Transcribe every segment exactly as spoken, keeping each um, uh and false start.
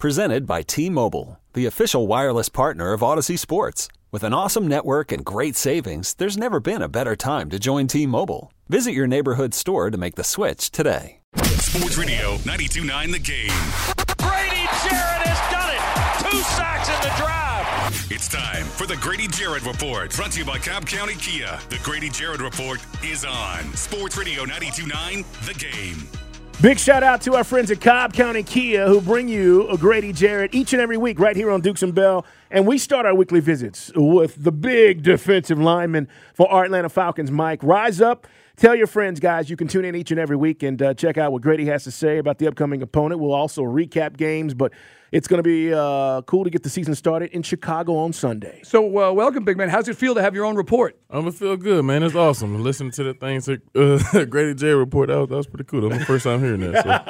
Presented by T-Mobile, the official wireless partner of Odyssey Sports. With an awesome network and great savings, there's never been a better time to join T-Mobile. Visit your neighborhood store to make the switch today. Sports Radio ninety-two point nine The Game. Grady Jarrett has done it. Two sacks in the drive. It's time for the Grady Jarrett Report. Brought to you by Cobb County Kia. The Grady Jarrett Report is on Sports Radio ninety-two point nine The Game. Big shout out to our friends at Cobb County Kia who bring you a Grady Jarrett each and every week right here on Dukes and Bell. And we start our weekly visits with the big defensive lineman for our Atlanta Falcons, Mike. Rise up. Tell your friends, guys, you can tune in each and every week and uh, check out what Grady has to say about the upcoming opponent. We'll also recap games, but it's going to be uh, cool to get the season started in Chicago on Sunday. So, uh, welcome, big man. How's it feel to have your own report? I'm going to feel good, man. It's awesome. Listening to the things, uh, Grady Jarrett report, that was, that was pretty cool. That's my first time hearing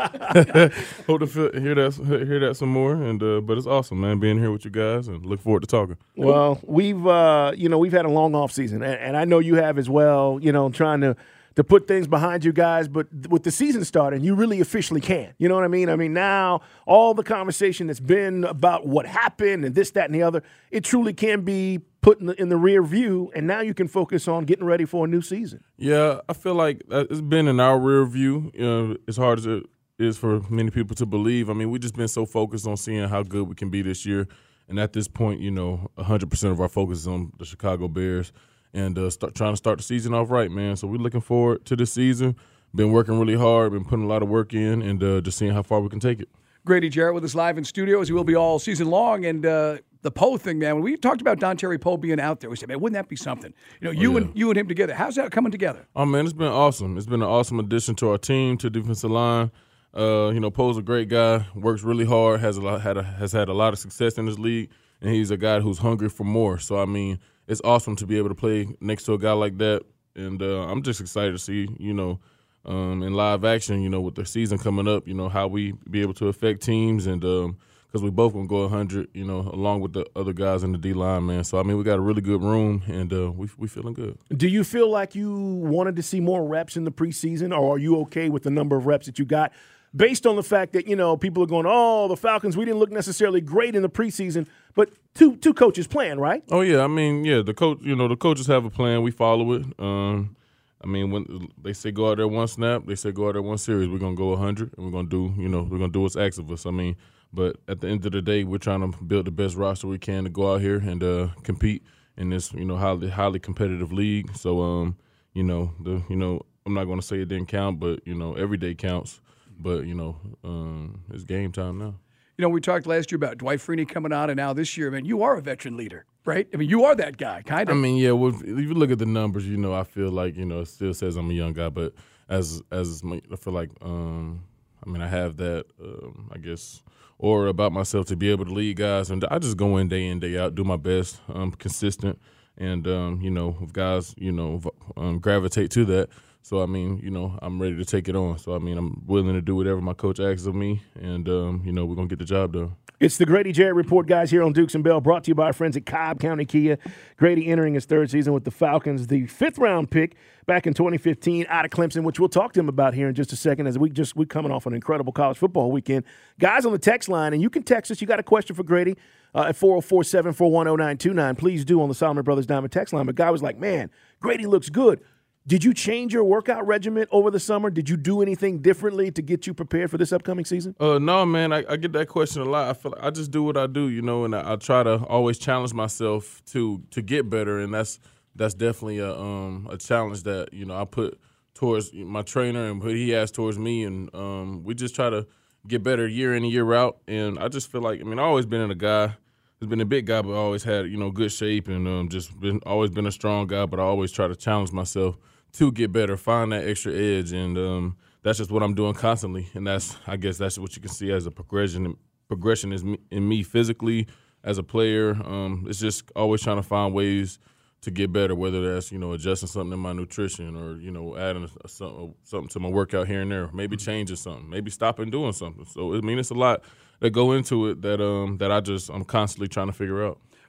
that. So. Hope to feel, hear that hear that some more. And uh, But it's awesome, man, being here with you guys and look forward to talking. Well, we've, uh, you know, we've had a long off season, and, and I know you have as well, you know, trying to – to put things behind you guys, but with the season starting, you really officially can. You know what I mean? I mean, now all the conversation that's been about what happened and this, that, and the other, it truly can be put in the, in the rear view, and now you can focus on getting ready for a new season. Yeah, I feel like it's been in our rear view. You know, as hard as it is for many people to believe. I mean, we've just been so focused on seeing how good we can be this year, and at this point, you know, one hundred percent of our focus is on the Chicago Bears. And uh, start trying to start the season off right, man. So we're looking forward to this season. Been working really hard, been putting a lot of work in, and uh, just seeing how far we can take it. Grady Jarrett with us live in studio, as he will be all season long. And uh, the Poe thing, man, when we talked about Dontari Poe being out there, we said, man, wouldn't that be something? You know, you oh, yeah. and you and him together. How's that coming together? Oh, man, it's been awesome. It's been an awesome addition to our team, to the defensive line. Uh, you know, Poe's a great guy, works really hard, has a lot, had a, has had a lot of success in this league, and he's a guy who's hungry for more. So, I mean, it's awesome to be able to play next to a guy like that, and uh, I'm just excited to see, you know, um, in live action, you know, with the season coming up, you know, how we be able to affect teams, and because um, we both gonna go one hundred, you know, along with the other guys in the D line, man. So I mean, we got a really good room, and uh, we we feeling good. Do you feel like you wanted to see more reps in the preseason, or are you okay with the number of reps that you got? Based on the fact that, you know, people are going, oh, the Falcons, we didn't look necessarily great in the preseason, but two two coaches plan, right? Oh, yeah. I mean, yeah, the coach, you know, the coaches have a plan. We follow it. Um, I mean, when they say go out there one snap, they say go out there one series. We're going to go one hundred, and we're going to do, you know, we're going to do what's asked of us. I mean, but at the end of the day, we're trying to build the best roster we can to go out here and uh, compete in this, you know, highly highly competitive league. So, um, you know, the you know, I'm not going to say it didn't count, but, you know, every day counts. But, you know, um, it's game time now. You know, we talked last year about Dwight Freeney coming out, and now this year, man, you are a veteran leader, right? I mean, you are that guy, kind of. I mean, yeah, well, if you look at the numbers, you know, I feel like, you know, it still says I'm a young guy. But as as my, I feel like, um, I mean, I have that, um, I guess, aura about myself to be able to lead guys. And I just go in day in, day out, do my best, um, consistent. And, um, you know, if guys, you know, um, gravitate to that. So, I mean, you know, I'm ready to take it on. So, I mean, I'm willing to do whatever my coach asks of me, and, um, you know, we're going to get the job done. It's the Grady Jarrett Report, guys, here on Dukes and Bell, brought to you by our friends at Cobb County Kia. Grady entering his third season with the Falcons, the fifth-round pick back in twenty fifteen out of Clemson, which we'll talk to him about here in just a second, as we just, we're coming off an incredible college football weekend. Guys on the text line, and you can text us. You got a question for Grady uh, at four oh four, seven four one, oh nine two nine. Please do on the Solomon Brothers Diamond text line. But guy was like, man, Grady looks good. Did you change your workout regimen over the summer? Did you do anything differently to get you prepared for this upcoming season? Uh, no, man. I, I get that question a lot. I feel like I just do what I do, you know, and I, I try to always challenge myself to to get better, and that's that's definitely a um a challenge that, you know, I put towards my trainer and what he has towards me, and um we just try to get better year in and year out. And I just feel like, I mean, I've always been a guy. Has been a big guy, but I always had, you know, good shape, and um, just been always been a strong guy. But I always try to challenge myself to get better, find that extra edge, and um, that's just what I'm doing constantly. And that's, I guess, that's what you can see as a progression. Progression is me, in me physically as a player. Um, it's just always trying to find ways to get better, whether that's, you know, adjusting something in my nutrition, or, you know, adding a, a, something, something to my workout here and there, maybe changing something, maybe stopping doing something. So I mean, it's a lot that go into it that um that I just I'm constantly trying to figure out.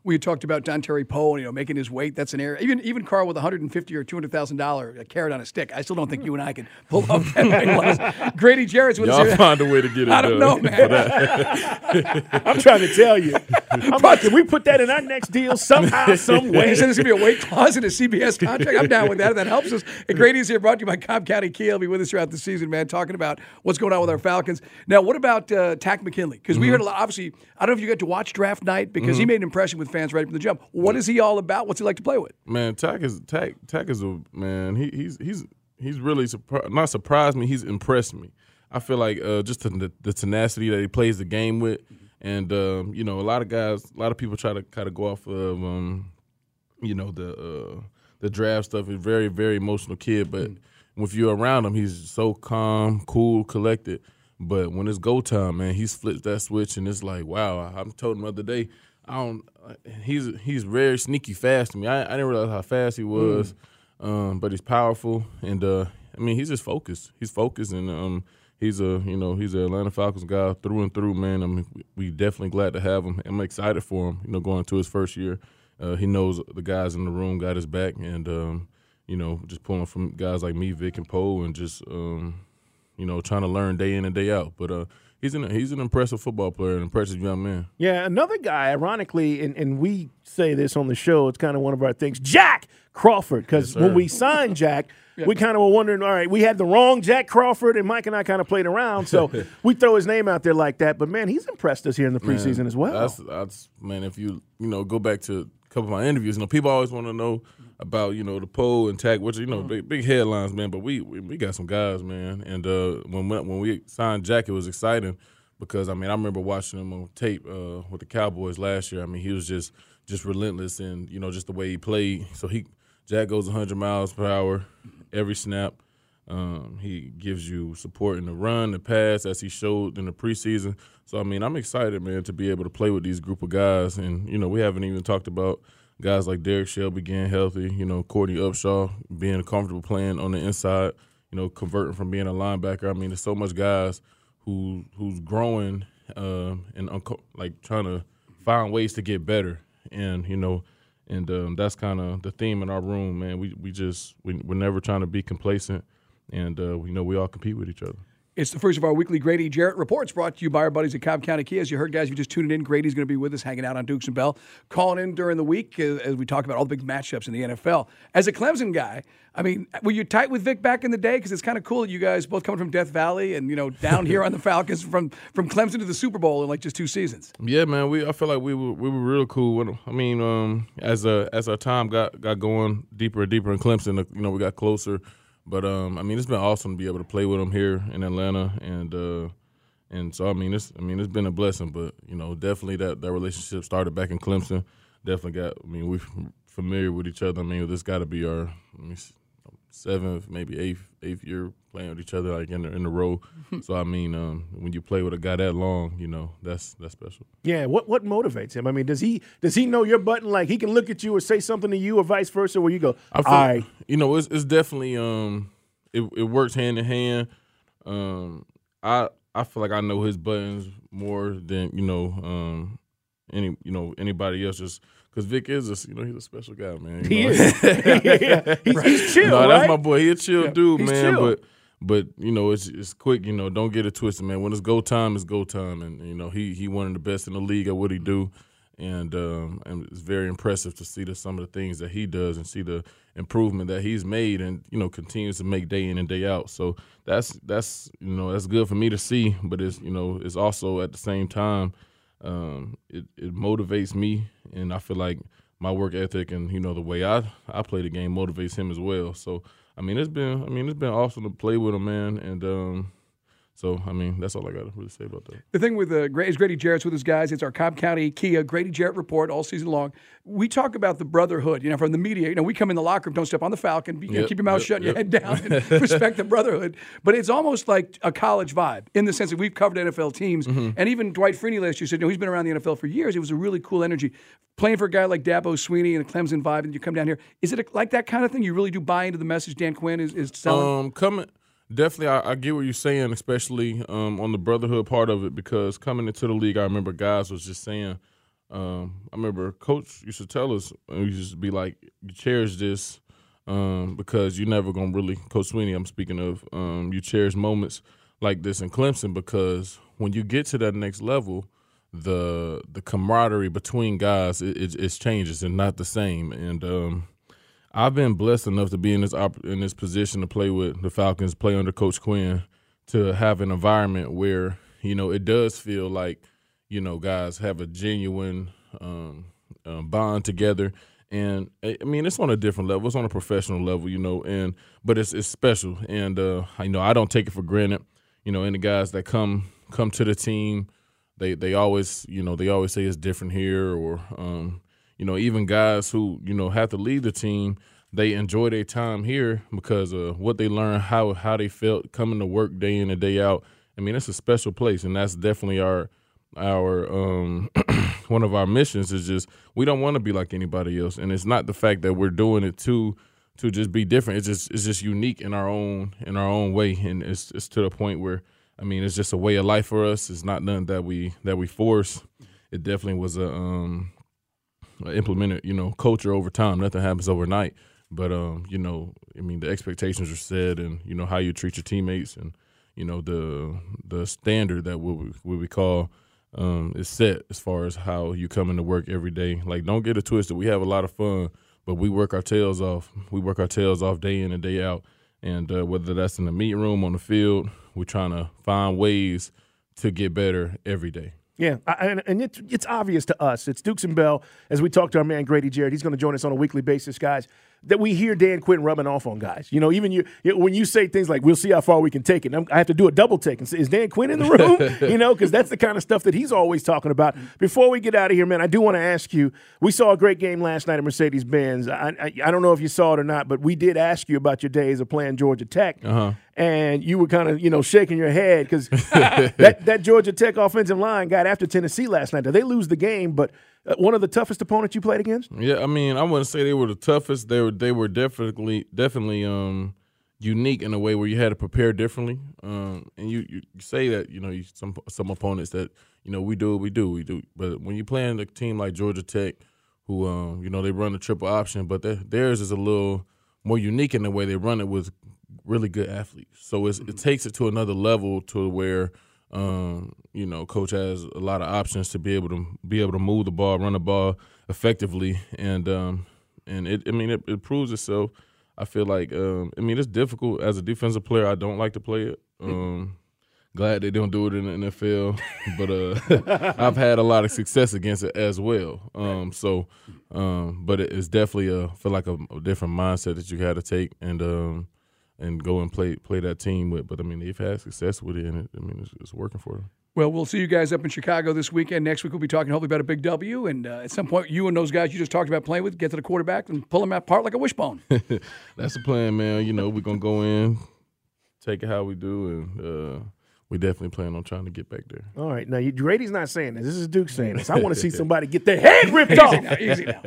we had talked about Don Terry Poe, you know, making his weight. That's an area. Even even Carl with a hundred and fifty or two hundred thousand dollar carrot on a stick. I still don't think you and I can pull off that weight loss. Grady Jarrett's with Y'all us here. find a way to get it I don't know, done. man. I'm trying to tell you. I'm like, can we put that in our next deal somehow, some He way? said there's going to be a weight clause in a C B S contract. I'm down with that. If that helps us. And Grady's here, brought to you by Cobb County Kia. He'll be with us throughout the season, man, talking about what's going on with our Falcons. Now, what about uh, Tack McKinley? Because we heard a lot, obviously, I don't know if you got to watch draft night because mm-hmm. he made an impression with fans right from the jump. What is he all about? What's he like to play with? Man, Tack is Tack. Tack is a man. He, he's he's he's really surpri- not surprised me. He's impressed me. I feel like uh, just the, the tenacity that he plays the game with, and um, you know, a lot of guys, a lot of people try to kind of go off of um, you know, the uh, the draft stuff. He's a very very emotional kid, but mm-hmm. if you're around him, he's so calm, cool, collected. But when it's go time, man, he's flipped that switch, and it's like, wow. I, I told him the other day, I don't. He's he's very sneaky fast to me. I, I didn't realize how fast he was, mm. um, but he's powerful, and uh, I mean, he's just focused. He's focused, and um, he's a you know he's an Atlanta Falcons guy through and through, man. I mean, we definitely glad to have him. I'm excited for him. You know, going into his first year, uh, he knows the guys in the room got his back, and um, you know, just pulling from guys like me, Vic, and Poe, and just um, you know, trying to learn day in and day out. But uh, he's an he's an impressive football player, an impressive young man. Yeah, another guy, ironically, and, and we say this on the show, it's kind of one of our things, Jack Crawford, because yes, when we signed Jack, yeah. we kind of were wondering, all right, we had the wrong Jack Crawford, and Mike and I kind of played around, so we throw his name out there like that. But, man, he's impressed us here in the preseason man, as well. That's, that's man, if you, you know, go back to a couple of my interviews, you know, people always want to know about, you know, the Poe and Tack, which, you know, big, big headlines, man. But we, we we got some guys, man. And uh, when when we signed Jack, it was exciting because, I mean, I remember watching him on tape uh, with the Cowboys last year. I mean, he was just just relentless and, you know, just the way he played. So he Jack goes one hundred miles per hour every snap. Um, he gives you support in the run, the pass, as he showed in the preseason. So, I mean, I'm excited, man, to be able to play with these group of guys. And, you know, we haven't even talked about guys like Derek Shelby getting healthy, you know, Courtney Upshaw being comfortable playing on the inside, you know, converting from being a linebacker. I mean, there's so much guys who who's growing uh, and, unco- like, trying to find ways to get better. And, you know, and um, that's kind of the theme in our room, man. We we just, we, we're never trying to be complacent. And, uh, we know we all compete with each other. It's the first of our weekly Grady Jarrett Reports brought to you by our buddies at Cobb County Kia. As you heard, guys, if you just tuned in, Grady's going to be with us hanging out on Dukes and Bell, calling in during the week uh, as we talk about all the big matchups in the N F L. As a Clemson guy, I mean, were you tight with Vic back in the day? Because it's kind of cool that you guys both coming from Death Valley and, you know, down here on the Falcons from, from Clemson to the Super Bowl in like just two seasons. Yeah, man, we I feel like we were we were real cool with them. I mean, um, as a, as our time got, got going deeper and deeper in Clemson, you know, we got closer. But um, I mean, it's been awesome to be able to play with them here in Atlanta, and uh, and so I mean, it's I mean, it's been a blessing. But you know, definitely that, that relationship started back in Clemson. Definitely got. I mean, we're familiar with each other. I mean, this got to be our I mean, seventh, maybe eighth eighth year playing with each other like in the, in a row. So I mean, um, when you play with a guy that long, you know, that's that's special. Yeah, what what motivates him? I mean, does he does he know your button? Like he can look at you or say something to you, or vice versa, where you go, I feel, all right. You know, it's it's definitely um, it it works hand in hand. Um, I I feel like I know his buttons more than you know um, any you know anybody else. Just because Vic is a you know he's a special guy, man. He know? is. yeah. he's, he's chill. No, right? that's my boy. He's a chill yeah. dude, he's man. Chill. But but you know it's it's quick. You know, don't get it twisted, man. When it's go time, it's go time, and you know he he one of the best in the league at what he do. And um, and it's very impressive to see the, some of the things that he does and see the improvement that he's made and, you know, continues to make day in and day out. So that's, that's you know, that's good for me to see. But it's, you know, it's also at the same time, um, it, it motivates me. And I feel like my work ethic and, you know, the way I, I play the game motivates him as well. So, I mean, it's been I mean, it's been awesome to play with him, man. And, um So, I mean, that's all I got to really say about that. The thing with uh, is Grady Jarrett's with us, guys. It's our Cobb County Kia Grady Jarrett Report all season long. We talk about the brotherhood, you know, from the media. You know, we come in the locker room, don't step on the Falcon. You know, yep, keep your mouth yep, shut and yep. your head down and respect the brotherhood. But it's almost like a college vibe in the sense that we've covered N F L teams. Mm-hmm. And even Dwight Freeney last year said, you know, he's been around the N F L for years. It was a really cool energy. Playing for a guy like Dabo Sweeney and a Clemson vibe, and you come down here. Is it a, like that kind of thing? You really do buy into the message Dan Quinn is, is selling? Um, coming. Definitely, I, I get what you're saying, especially um, on the brotherhood part of it, because coming into the league, I remember guys was just saying, um, I remember Coach used to tell us, he used to be like, you cherish this um, because you're never going to really, Coach Sweeney I'm speaking of, um, you cherish moments like this in Clemson because when you get to that next level, the the camaraderie between guys, it, it, it changes and not the same. And um, I've been blessed enough to be in this op- in this position to play with the Falcons, play under Coach Quinn, to have an environment where, you know, it does feel like, you know, guys have a genuine um, uh, bond together. And, I mean, it's on a different level. It's on a professional level, you know, and but it's it's special. And, uh, you know, I don't take it for granted. You know, any guys that come come to the team, they they always, you know, they always say it's different here or, um, you know, even guys who, you know, have to leave the team, they enjoy their time here because of what they learn, how how they felt coming to work day in and day out. I mean, it's a special place, and that's definitely our our um, one of our missions is just we don't want to be like anybody else, and it's not the fact that we're doing it to to just be different. It's just it's just unique in our own in our own way, and it's it's to the point where I mean, it's just a way of life for us. It's not nothing that we that we force. It definitely was a um, implemented, you know, culture over time. Nothing happens overnight. But, um, you know, I mean, the expectations are set and, you know, how you treat your teammates and, you know, the the standard that what we, what we call um, is set as far as how you come into work every day. Like, don't get it twisted. We have a lot of fun, but we work our tails off. We work our tails off day in and day out. And uh, whether that's in the meeting room, on the field, we're trying to find ways to get better every day. Yeah, I, and it's, it's obvious to us. It's Dukes and Bell. As we talk to our man Grady Jarrett, he's going to join us on a weekly basis, guys, that we hear Dan Quinn rubbing off on guys. You know, even you when you say things like, we'll see how far we can take it, I'm, I have to do a double take and say, is Dan Quinn in the room? You know, because that's the kind of stuff that he's always talking about. Before we get out of here, man, I do want to ask you, we saw a great game last night at Mercedes-Benz. I, I, I don't know if you saw it or not, but we did ask you about your days of playing Georgia Tech. Uh-huh. And you were kind of, you know, shaking your head because that, that Georgia Tech offensive line got after Tennessee last night. Did they lose the game, but uh, one of the toughest opponents you played against? Yeah, I mean, I wouldn't say they were the toughest. They were they were definitely definitely um, unique in a way where you had to prepare differently. Um, and you, you say that, you know, you, some some opponents that, you know, we do what we do, we do. But when you're playing a team like Georgia Tech, who, um, you know, they run the triple option, but theirs is a little more unique in the way they run it with really good athletes. So it's, it takes it to another level to where, um, you know, coach has a lot of options to be able to be able to move the ball, run the ball effectively. And, um, and it, I mean, it, it proves itself. I feel like, um, I mean, it's difficult. As a defensive player, I don't like to play it. Um, glad they don't do it in the N F L. But uh, I've had a lot of success against it as well. Um, so, um, but it, it's definitely, a, I feel like a, a different mindset that you got to take. And, um, and go and play play that team with. But, I mean, they've had success with it, and it, I mean, it's, it's working for them. Well, we'll see you guys up in Chicago this weekend. Next week we'll be talking hopefully about a big W, and uh, at some point you and those guys you just talked about playing with get to the quarterback and pull them apart like a wishbone. That's the plan, man. You know, we're going to go in, take it how we do, and uh, we definitely plan on trying to get back there. All right. Now, you, Grady's not saying this. This is Duke saying this. I want to see somebody get their head ripped off. Easy now, easy now.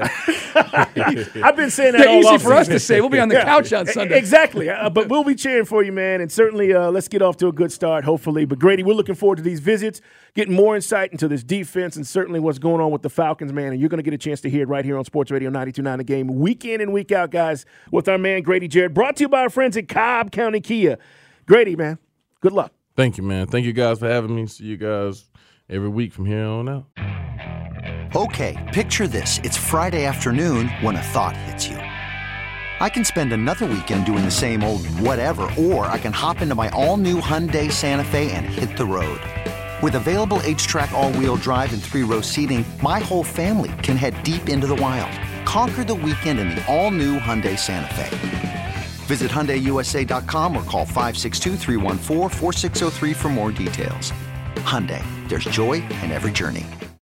I've been saying that yeah, all easy for season. us to say. We'll be on the yeah. couch on Sunday. Exactly. Uh, but we'll be cheering for you, man. And certainly uh, let's get off to a good start, hopefully. But, Grady, we're looking forward to these visits, getting more insight into this defense and certainly what's going on with the Falcons, man. And you're going to get a chance to hear it right here on Sports Radio ninety-two point nine The Game, week in and week out, guys, with our man Grady Jarrett. Brought to you by our friends at Cobb County Kia. Grady, man, good luck. Thank you, man. Thank you guys for having me. See you guys every week from here on out. Okay, picture this. It's Friday afternoon when a thought hits you. I can spend another weekend doing the same old whatever, or I can hop into my all-new Hyundai Santa Fe and hit the road. With available H-Track all-wheel drive and three-row seating, my whole family can head deep into the wild. Conquer the weekend in the all-new Hyundai Santa Fe. Visit Hyundai U S A dot com or call five six two, three one four, four six zero three for more details. Hyundai, there's joy in every journey.